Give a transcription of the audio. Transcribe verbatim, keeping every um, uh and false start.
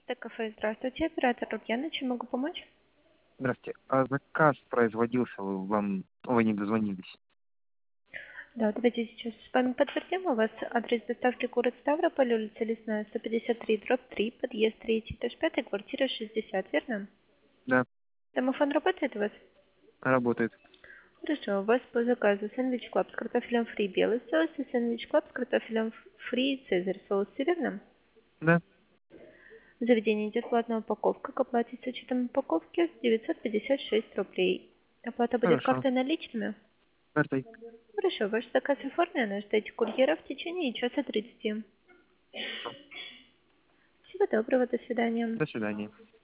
Т-кафе, здравствуйте, оператор Лукьяна, чем могу помочь? Здравствуйте. А заказ производился, вы вам вы не дозвонились. Да, давайте сейчас с вами подтвердим. У вас адрес доставки город Ставрополь, улица Лесная, сто пятьдесят три, дробь три, подъезд третий, этаж пятый, квартира шестьдесят, верно? Да, Домофон работает у вас? работает. Хорошо, у вас по заказу сэндвич клаб с картофелем фри белый соус и сэндвич клаб с картофелем фри цезарь соус, все верно? Да, В заведении идет платная упаковка, к оплате с учетом упаковки девятьсот пятьдесят шесть рублей. Оплата будет хорошо. картой наличными? Картой. Хорошо, ваш заказ оформлен, ждите курьера в течение часа тридцати. Хорошо. Всего доброго, до свидания. До свидания.